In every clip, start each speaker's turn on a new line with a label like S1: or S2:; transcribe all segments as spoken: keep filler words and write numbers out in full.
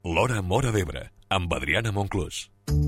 S1: L'Hora Móra d'Ebre, amb Adriana Monclús.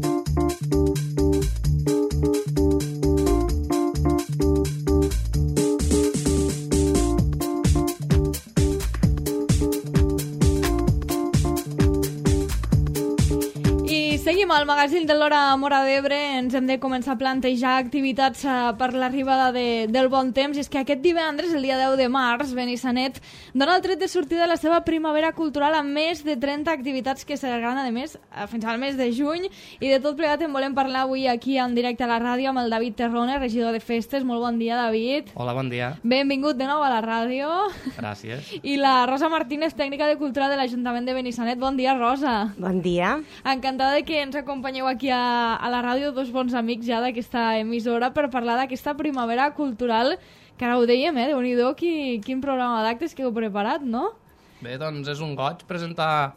S2: Seguim al magazín de l'Hora Móra d'Ebre. Ens hem de començar a plantejar activitats per l'arribada de, del bon temps. I és que aquest divendres, el dia deu de març, Benissanet dona el tret de sortida de la seva primavera cultural amb més de trenta activitats que s'allargaran, a més, fins al mes de juny. I de tot plegat en volem parlar avui aquí en directe a la ràdio amb el David Terrone, regidor de festes. Molt bon dia, David.
S3: Hola, bon dia.
S2: Benvingut de nou a la ràdio.
S3: Gràcies.
S2: I la Rosa Martínez, tècnica de cultura de l'Ajuntament de Benissanet. Bon dia, Rosa.
S4: Bon dia.
S2: Encantada de que ens acompanyeu aquí a, a la ràdio, dos bons amics ja d'aquesta emissora, per parlar d'aquesta primavera cultural, que ara ho dèiem, eh? Déu-n'hi-do, qui, quin programa d'actes que heu preparat, no?
S3: Bé, doncs és un goig presentar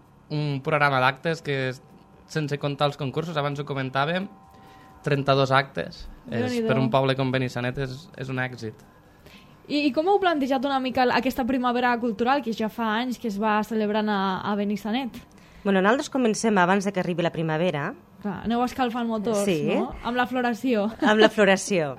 S3: un programa d'actes que, sense comptar els concursos, abans ho comentàvem, trenta-dos actes. És, per un poble com Benissanet és, és un èxit.
S2: I, I com heu plantejat una mica aquesta primavera cultural, que ja fa anys que es va celebrant a, a Benissanet?
S4: Bueno, nosaltres comencem abans de que arribi la primavera.
S2: Clar, aneu escalfant motors,
S4: sí,
S2: no? Amb la floració.
S4: Amb la floració.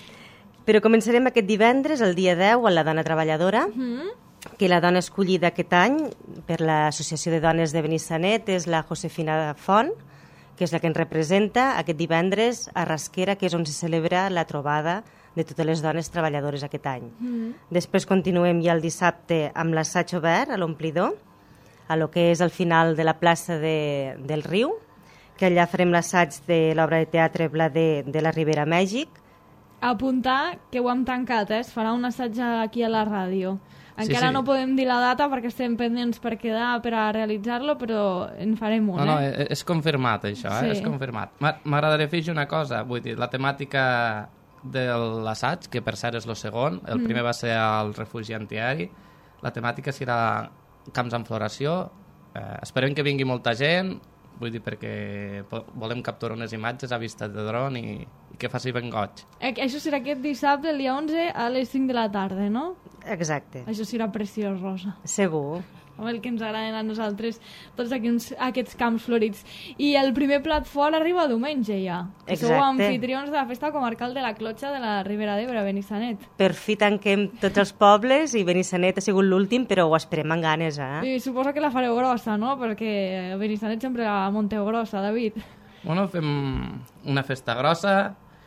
S4: Però començarem aquest divendres, el dia deu, amb la dona treballadora, mm-hmm. que la dona escollida aquest any per l'Associació de Dones de Benissanet és la Josefina Font, que és la que ens representa aquest divendres a Rasquera, que és on se celebra la trobada de totes les dones treballadores aquest any. Mm-hmm. Després continuem ja el dissabte amb l'assaig obert a l'omplidor, a lo que és el final de la plaça de, del Riu, que allà farem l'assaig de l'obra de teatre Blader de la Ribera Mèxic.
S2: Apuntar que ho hem tancat, eh? Es farà un assaig aquí a la ràdio. Encara sí, sí. no podem dir la data perquè estem pendents per quedar, per a realitzar-lo, però en farem un,
S3: no, no,
S2: eh?
S3: És confirmat, això, eh? Sí. És confirmat. M'agradaria fer una cosa, vull dir, la temàtica de l'assaig, que per cert és el segon, el mm. primer va ser el refugi antiaeri, la temàtica serà camps en floració, eh, esperem que vingui molta gent, vull dir, perquè volem capturar unes imatges a vista de dron i, i que faci ben goig.
S2: Eh, això serà aquest dissabte, el dia onze, a les cinc de la tarda, no?
S4: Exacte.
S2: Això serà preciós, Rosa.
S4: Segur.
S2: Amb el que ens agraden a nosaltres tots aquests, aquests camps florits. I el primer plat fort arriba diumenge ja. Que
S4: Exacte.
S2: Sou anfitrions de la festa comarcal de la Clotxa de la Ribera d'Ebre, Benissanet.
S4: Per fi tanquem tots els pobles i Benissanet ha sigut l'últim, però ho esperem amb ganes, eh?
S2: I suposo que la fareu grossa, no? Perquè Benissanet sempre la monteu grossa, David.
S3: Bueno, fem una festa grossa,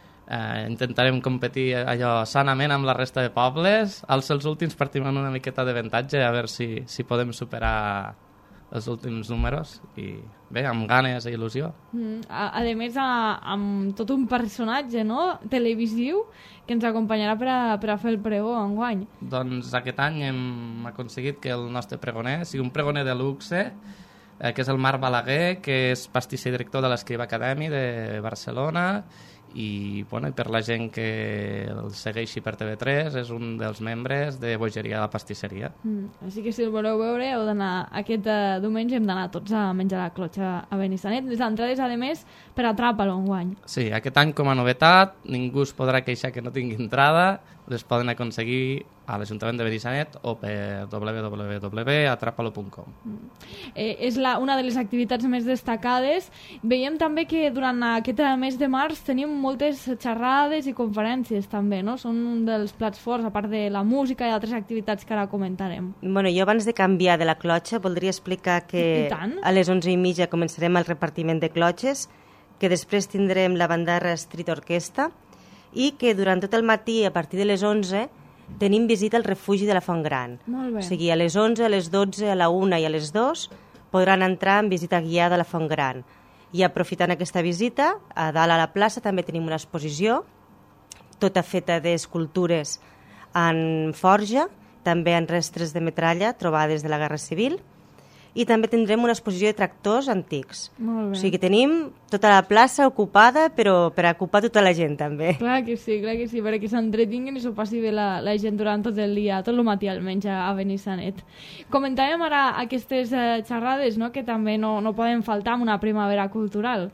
S3: eh, intentarem competir allò sanament amb la resta de pobles. Els, els últims partim amb una miqueta d'avantatge, a veure si, si podem superar els últims números, i bé, amb ganes i il·lusió.
S2: Mm, a, a més, a, amb tot un personatge, no?, televisiu que ens acompanyarà per a, per a fer el pregó enguany.
S3: Doncs aquest any hem aconseguit que el nostre pregoner sigui un pregoner de luxe, eh, que és el Marc Balaguer, que és pastisser i director de l'Escriba Academy de Barcelona, i bueno, per la gent que el segueixi per T V tres és un dels membres de Bogeria de la Pastisseria.
S2: Mm, així que si el voleu veure heu d'anar aquest uh, diumenge, hem d'anar tots a menjar la clotxa a Benissanet. Les entrades, a més, per Atrapa-lo enguany.
S3: Sí, aquest any com a novetat ningú es podrà queixar que no tingui entrada, les poden aconseguir a l'Ajuntament de Benissanet o per w w w punt atrapalo punt com.
S2: Mm. Eh, és la, una de les activitats més destacades. Veiem també que durant aquest mes de març tenim moltes xerrades i conferències també, no? Són un dels plats forts, a part de la música i altres activitats que ara comentarem.
S4: Bueno, jo abans de canviar de la clotxa voldria explicar que a les onze i mitja començarem el repartiment de clotxes, que després tindrem la Bandarra Street Orquestra i que durant tot el matí, a partir de les onze, tenim visita al refugi de la Font Gran.
S2: Molt bé.
S4: O sigui, a les onze, a les dotze, a la una i a les dues podran entrar en visita guiada a la Font Gran. I aprofitant aquesta visita, a dalt a la plaça també tenim una exposició, tota feta d'escultures en forja, també en restes de metralla trobades de la Guerra Civil, i també tindrem una exposició de tractors antics.
S2: Molt bé.
S4: O sigui que tenim tota la plaça ocupada, però per ocupar tota la gent també.
S2: Clar que sí, clar que sí, perquè s'entretinguin i s'ho passi bé la, la gent durant tot el dia, tot el matí almenys a Benissanet. Comentàvem ara aquestes eh, xerrades, no?, que també no, no poden faltar en una primavera cultural.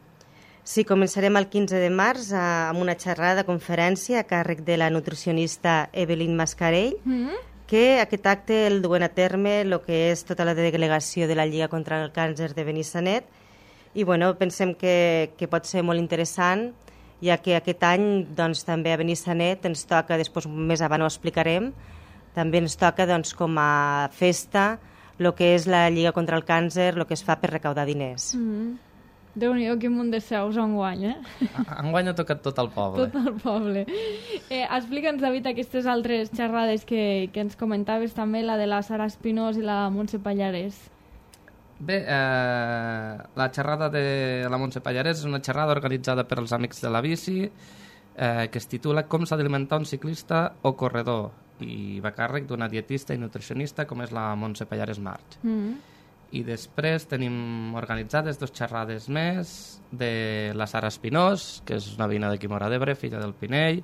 S4: Sí, començarem el quinze de març amb una xerrada, conferència a càrrec de la nutricionista Evelyn Mascarell, mm-hmm. que aquest acte el duen a terme el que és tota la delegació de la Lliga contra el Càncer de Benissanet i bueno, pensem que, que pot ser molt interessant, ja que aquest any doncs, també a Benissanet ens toca, després més avant ho explicarem, també ens toca doncs, com a festa el que és la Lliga contra el Càncer, el que es fa per recaudar diners.
S2: Mm-hmm. Déu-n'hi-do, quin munt de seus enguany, eh?
S3: Enguany ha tocat tot el poble.
S2: Tot el poble. Eh, Explica'ns, David, aquestes altres xerrades que, que ens comentaves també, la de la Sara Espinós i la Montse Pallarès.
S3: Bé, eh, la xerrada de la Montse Pallarès és una xerrada organitzada per als Amics de la Bici eh, que es titula Com s'ha d'alimentar un ciclista o corredor i va a càrrec d'una dietista i nutricionista com és la Montse Pallarès March. Mm. I després tenim organitzades dos xerrades més de la Sara Espinós, que és una veïna d'aquí Móra d'Ebre, filla del Pinell.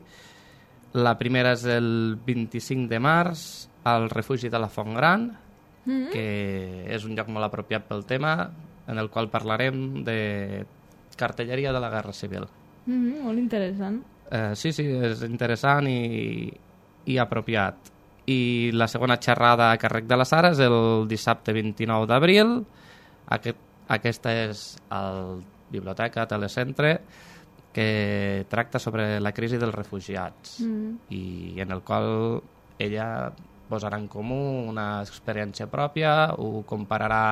S3: La primera és el vint-i-cinc de març al refugi de la Font Gran, mm-hmm. que és un lloc molt apropiat pel tema, en el qual parlarem de cartelleria de la Guerra Civil.
S2: Mm-hmm, molt interessant.
S3: Eh, sí, sí, és interessant i, i apropiat. I la segona xerrada a càrrec de la Sara és el dissabte vint-i-nou d'abril. Aquest, aquesta és a la Biblioteca Telecentre, que tracta sobre la crisi dels refugiats mm. i en el qual ella posarà en comú una experiència pròpia, ho compararà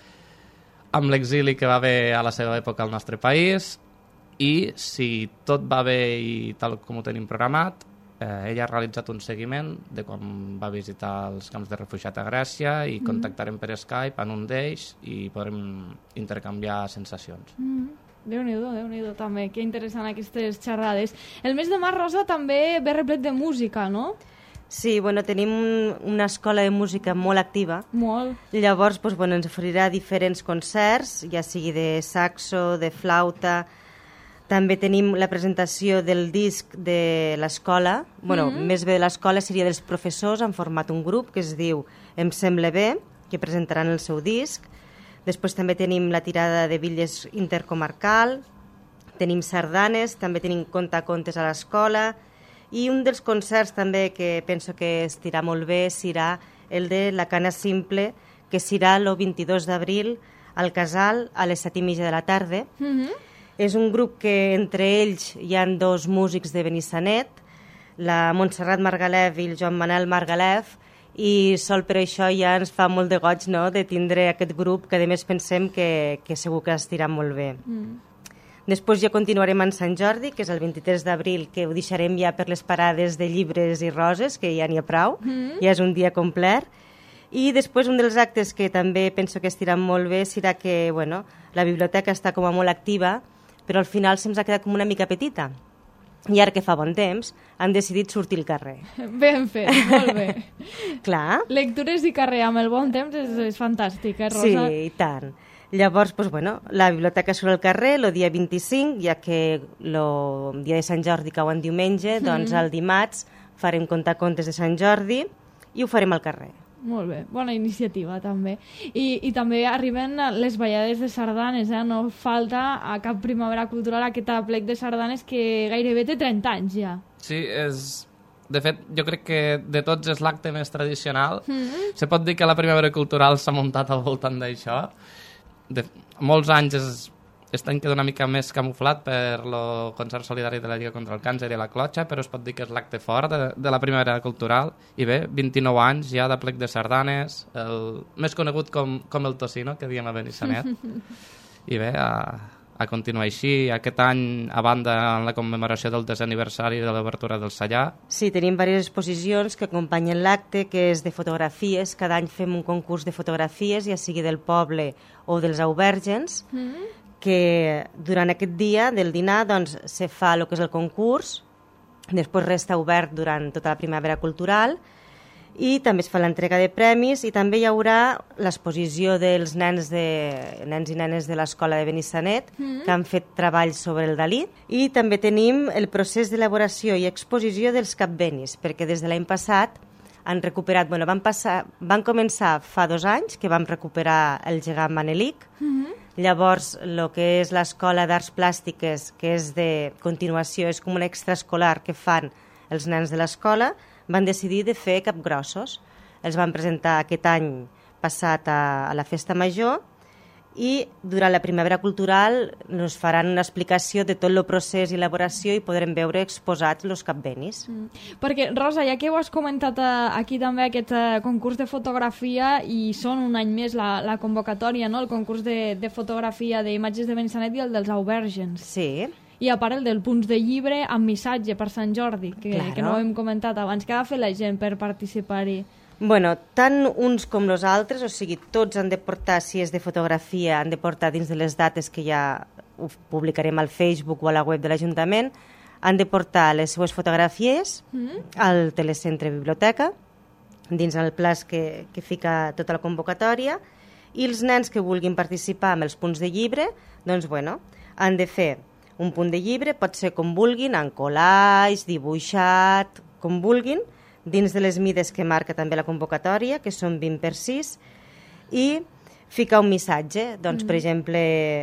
S3: amb l'exili que va haver a la seva època al nostre país i si tot va bé i tal com ho tenim programat, eh, ella ha realitzat un seguiment de quan va visitar els camps de refugiat a Grècia i mm. contactarem per Skype en un d'ells i podrem intercanviar sensacions.
S2: Mm. Déu-n'hi-do, Déu-n'hi-do també, que interessant aquestes xerrades. El mes de març, Rosa, també ve replet de música, no?
S4: Sí, bueno, tenim una escola de música molt activa.
S2: Molt.
S4: Llavors, doncs, bueno, ens oferirà diferents concerts, ja sigui de saxo, de flauta. També tenim la presentació del disc de l'escola. Bueno, mm-hmm. més bé de l'escola seria dels professors, han format un grup que es diu Em sembla bé, que presentaran el seu disc. Després també tenim la tirada de bitlles intercomarcal, tenim sardanes, també tenim contacontes a l'escola i un dels concerts també que penso que estirà molt bé serà el de la Cana Simple, que serà el vint-i-dos d'abril al Casal a les set i mitja de la tarda. Mm-hmm. És un grup que entre ells hi han dos músics de Benissanet, la Montserrat Margalef i el Joan Manel Margalef, i sol per això ja ens fa molt de goig, no?, de tindre aquest grup que a més pensem que, que segur que estirà molt bé. Mm. Després ja continuarem en Sant Jordi, que és el vint-i-tres d'abril, que ho deixarem ja per les parades de llibres i roses, que ja n'hi ha prou, mm. ja és un dia complet. I després un dels actes que també penso que estirà molt bé serà que, bueno, la biblioteca està com a molt activa, però al final se'ns ha quedat com una mica petita. I ara que fa bon temps, han decidit sortir al carrer.
S2: Ben fet, molt bé.
S4: Clar.
S2: Lectures i carrer amb el bon temps és, és fantàstic, eh, Rosa?
S4: Sí, i tant. Llavors, doncs, bueno, la biblioteca surt al carrer el dia vint-i-cinc, ja que el dia de Sant Jordi cau en diumenge, mm. doncs el dimarts farem contacontes de Sant Jordi i ho farem al carrer.
S2: Molt bé, bona iniciativa també. I, i també arriben les ballades de sardanes, eh? No falta a cap primavera cultural aquest aplec de sardanes que gairebé té trenta anys ja.
S3: Sí, és... De fet, jo crec que de tots és l'acte més tradicional. Mm-hmm. Se pot dir que la primavera cultural s'ha muntat al voltant d'això. De molts anys és... Aquest any queda una mica més camuflat per el concert solidari de la Lliga contra el Càncer i la Clotxa, però es pot dir que és l'acte fort de, de la primavera cultural. I bé, vint-i-nou anys ja de plec de sardanes, el més conegut com, com el tocino, que diem a Benissanet. I bé, a, a continuar així, aquest any, a banda en la commemoració del desè aniversari de l'obertura del Sallà.
S4: Sí, tenim diverses exposicions que acompanyen l'acte, que és de fotografies. Cada any fem un concurs de fotografies, ja sigui del poble o dels aubergens, mm-hmm. que durant aquest dia del dinar doncs, se fa el que és el concurs, després resta obert durant tota la primavera cultural i també es fa l'entrega de premis i també hi haurà l'exposició dels nens, de, nens i nenes de l'escola de Benissanet mm. que han fet treballs sobre el Dalí i també tenim el procés d'elaboració i exposició dels capbenis, perquè des de l'any passat han recuperat, bueno, van, passar, van començar fa dos anys que vam recuperar el gegant Manelic. Mm-hmm. Llavors, el que és l'escola d'arts plàstiques, que és de continuació, és com un extraescolar que fan els nens de l'escola, van decidir de fer capgrossos. els van presentar aquest any passat a, a la Festa Major, i durant la Primavera Cultural ens faran una explicació de tot el procés i elaboració i podrem veure exposats els capbenis.
S2: Mm. Perquè, Rosa, ja que ho has comentat eh, aquí també, aquest eh, concurs de fotografia, i són un any més la, la convocatòria, no? El concurs de, de fotografia d'imatges de Benissanet i el dels Auvergens.
S4: Sí.
S2: I a part el del punts de llibre amb missatge per Sant Jordi, que,
S4: claro.
S2: que no ho hem comentat abans. Què ha de fer la gent per participar-hi?
S4: Bueno, tant uns com els altres, o sigui, tots han de portar, si és de fotografia, han de portar dins de les dates que ja ho publicarem al Facebook o a la web de l'Ajuntament, han de portar les seues fotografies mm. al telecentre biblioteca, dins el plaç que, que fica tota la convocatòria, i els nens que vulguin participar amb els punts de llibre, doncs, bueno, han de fer un punt de llibre, pot ser com vulguin, en collage, dibuixat, com vulguin, dins de les mides que marca també la convocatòria, que són vint per sis, i ficar un missatge. Doncs, mm. per exemple,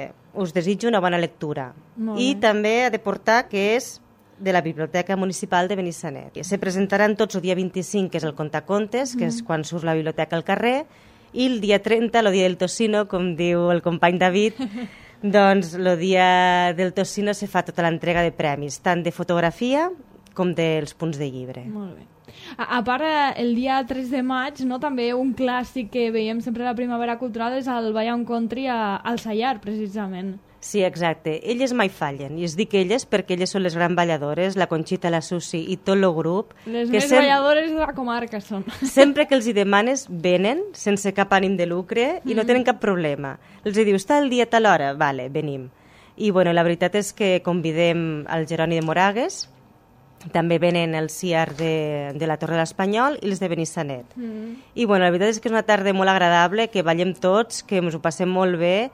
S4: us desitjo una bona lectura. I també ha de portar que és de la Biblioteca Municipal de Benissanet. Se presentaran tots el dia vint-i-cinc, que és el contacontes, mm. que és quan surt la biblioteca al carrer, i el dia trenta, el dia del tocino, com diu el company David, doncs el dia del tocino se fa tota l'entrega de premis, tant de fotografia com dels punts de llibre.
S2: Molt bé. A, a part, el dia tres de maig, no, també un clàssic que veiem sempre a la Primavera Cultural és el Ball on Country a, al Sallar, precisament.
S4: Sí, exacte. Elles mai fallen, i es dic elles perquè elles són les grans balladores, la Conxita, la Susi i tot el grup.
S2: Les
S4: que
S2: més
S4: sem...
S2: balladores de la comarca són.
S4: Sempre que els hi demanes, venen, sense cap ànim de lucre, i mm. no tenen cap problema. Els hi dius, està el dia a tal hora? Vale, venim. I bueno, la veritat és que convidem al Jeroni de Moragues, també venen el C I A R de, de la Torre de l'Espanyol i els de Benissanet. Mm. I bueno, la veritat és que és una tarda molt agradable, que ballem tots, que ens ho passem molt bé,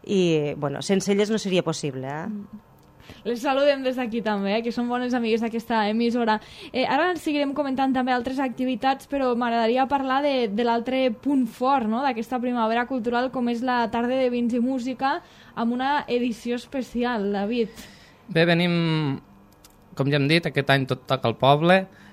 S4: i bueno, sense elles no seria possible. Eh? Mm.
S2: Les saludem des d'aquí també, eh, que són bones amigues d'aquesta emissora. Eh, ara ens seguirem comentant també altres activitats, però m'agradaria parlar de, de l'altre punt fort, no?, d'aquesta Primavera Cultural, com és la tarda de vins i música, amb una edició especial, David.
S3: Bé, venim... Com ja hem dit, aquest any tot toca al poble.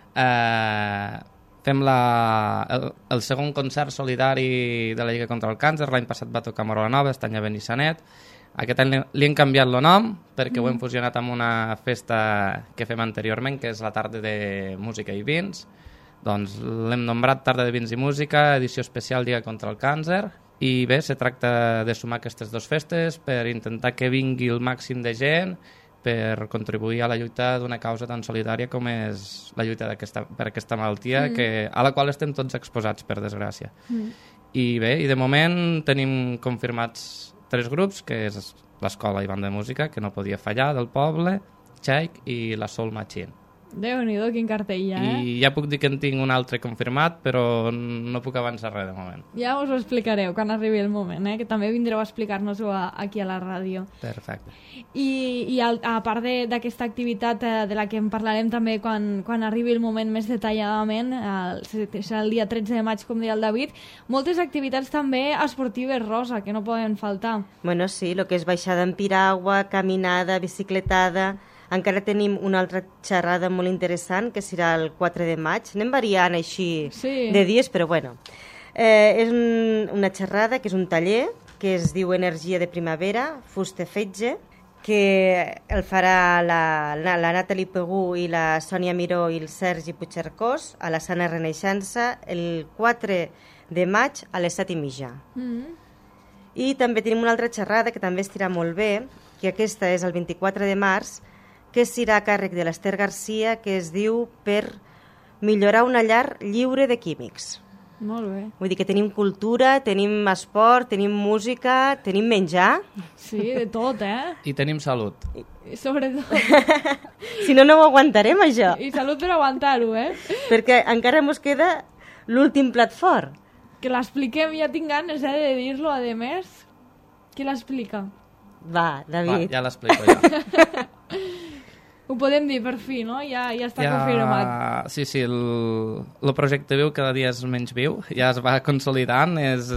S3: Eh, fem la, el, el segon concert solidari de la Lliga contra el Càncer. L'any passat va tocar a Morola Nova, aquest any a Benissanet. Aquest any li, li hem canviat el nom perquè mm. ho hem fusionat amb una festa que fem anteriorment, que és la tarda de música i vins. Doncs l'hem nombrat Tarda de Vins i Música, edició especial Lliga contra el Càncer. I bé, se tracta de sumar aquestes dues festes per intentar que vingui el màxim de gent, per contribuir a la lluita d'una causa tan solidària com és la lluita per aquesta malaltia, mm. que, a la qual estem tots exposats, per desgràcia. Mm. I bé, i de moment tenim confirmats tres grups, que és l'Escola i Banda de Música, que no podia fallar, del poble, Txaic i la Soul Machine.
S2: Déu-n'hi-do, quin cartell ja, eh?
S3: I ja puc dir que en tinc un altre confirmat, però no puc avançar res de moment.
S2: Ja us ho explicareu quan arribi el moment, eh? Que també vindreu a explicar-nos-ho aquí a la ràdio.
S3: Perfecte.
S2: I, i a, a part d'aquesta activitat eh, de la que en parlarem també quan, quan arribi el moment més detalladament, eh, serà el dia tretze de maig, com deia el David, moltes activitats també esportives, Rosa, que no poden faltar.
S4: Bueno, sí, el que és baixada en piragua, caminada, bicicletada... Encara tenim una altra xerrada molt interessant, que serà el quatre de maig. Anem variant així sí. de dies, però bueno. Eh, és un, una xerrada, que és un taller, que es diu Energia de Primavera, Fustefetge, que el farà la, la, la Nathalie Pegú i la Sònia Miró i el Sergi Puigcercós a la Sana Renaixença el quatre de maig a les set i mitja. Mm. I també tenim una altra xerrada que també estirà molt bé, que aquesta és el vint-i-quatre de març, que serà a càrrec de l'Ester Garcia, que es diu Per millorar una llar lliure de químics.
S2: Molt bé.
S4: Vull dir que tenim cultura, tenim esport, tenim música, tenim menjar.
S2: Sí, de tot, eh?
S3: I tenim salut.
S2: I, sobretot.
S4: Si no, no ho aguantarem, això.
S2: I salut per aguantar-ho, eh?
S4: Perquè encara ens queda l'últim plat fort.
S2: Que l'expliquem, ja tinc ganes, eh, de dir-lo, a més. Qui l'explica?
S4: Va, David.
S3: Va, ja l'explico jo.
S2: Ho podem dir per fi, no? Ja, ja està ja, confirmat.
S3: Sí, sí, el, el projecte viu cada dia és menys viu, ja es va consolidant, és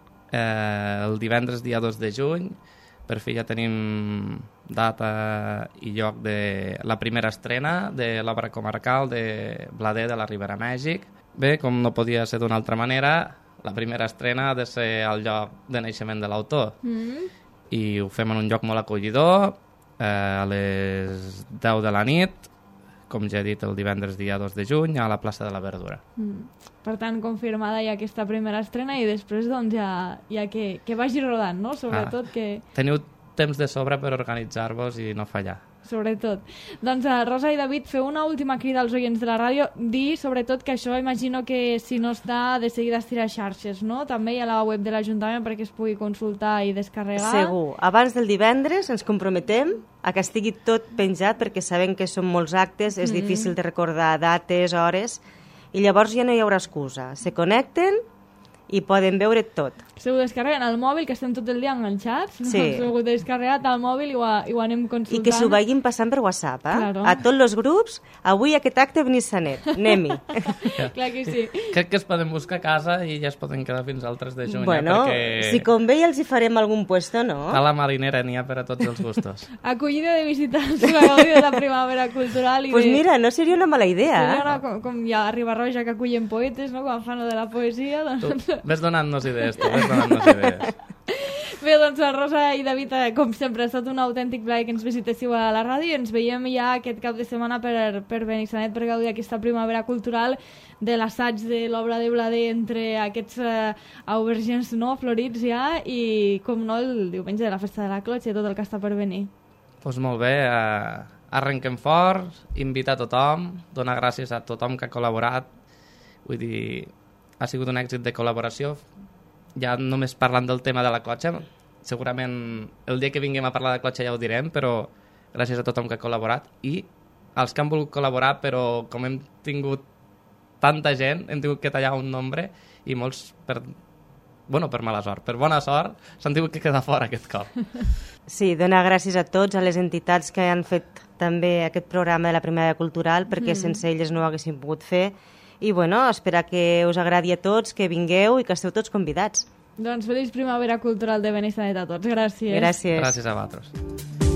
S3: eh, el divendres dia dos de juny, per fi ja tenim data i lloc de la primera estrena de l'obra comarcal de Blader de la Ribera Mèxic, Bé, com no podia ser d'una altra manera, la primera estrena ha de ser al lloc de naixement de l'autor. Mm. I ho fem en un lloc molt acollidor, eh, a les deu de la nit, com ja he dit, el divendres dia dos de juny, a la plaça de la Verdura. Mm.
S2: Per tant, confirmada ja aquesta primera estrena i després doncs, ja, ja que, que vagi rodant, no? Sobretot ah, que...
S3: Teniu temps de sobre per organitzar-vos i no fallar.
S2: Sobretot. Doncs uh, Rosa i David, feu una última crida als oients de la ràdio. Dir, sobretot, que això imagino que si no està, de seguida es tira a xarxes, no? També hi ha la web de l'Ajuntament perquè es pugui consultar i descarregar.
S4: Segur. Abans del divendres ens comprometem a que estigui tot penjat perquè sabem que són molts actes, és mm-hmm. difícil de recordar dates, hores, i llavors ja no hi haurà excusa. Se connecten i poden veure tot.
S2: Se ho descarreguen al mòbil, que estem tot el dia enganxats.
S4: Sí.
S2: Se ho descarregat al mòbil i ho, i ho anem consultant.
S4: I que s'ho vagin passant per WhatsApp, eh?
S2: Claro.
S4: A tots els grups, avui aquest acte a Benissanet, anem-hi.
S2: Clar que sí.
S3: Crec que es poden buscar a casa i ja es poden quedar fins al tres de juny.
S4: Bueno,
S3: perquè...
S4: si convé ja els hi farem algun puesto, no?
S3: A la marinera n'hi ha per a tots els gustos.
S2: Acollida de visitants, la gaudir de la primavera cultural. Doncs
S4: pues
S2: de...
S4: mira, no seria una mala idea.
S2: Seria una, com, com hi ha a Ribarroja que acullen poetes, no? Quan fan de la poesia. Doncs...
S3: Tu, ves donant-nos idees, tu, ves donant-nos idees.
S2: Bé, doncs Rosa i David, com sempre, ha estat un autèntic plaer que ens visitéssiu a la ràdio i ens veiem ja aquest cap de setmana per, per Benissanet per gaudir aquesta primavera cultural de l'assaig de l'obra de Blader entre aquests uh, aubergents no, florits ja i, com no, el diumenge de la festa de la clotxa i tot el que està per venir.
S3: Doncs pues molt bé, uh, arrenquem fort, invitar a tothom, donar gràcies a tothom que ha col·laborat, vull dir, ha sigut un èxit de col·laboració. Ja només parlant del tema de la clotxa, segurament el dia que vinguem a parlar de clotxa ja ho direm, però gràcies a tothom que ha col·laborat i als que han volgut col·laborar, però com hem tingut tanta gent, hem tingut que tallar un nombre i molts per, bueno, per mala sort, per bona sort, s'han tingut que quedar fora aquest cop.
S4: Sí, donar gràcies a tots, a les entitats que han fet també aquest programa de la Primavera Cultural, perquè mm. sense elles no ho haguéssim pogut fer. I bueno, esperar que us agradi a tots, que vingueu i que esteu tots convidats.
S2: Doncs feliç primavera cultural de Benissanet a tots. Gràcies.
S4: Gràcies.
S3: Gràcies a vosaltres.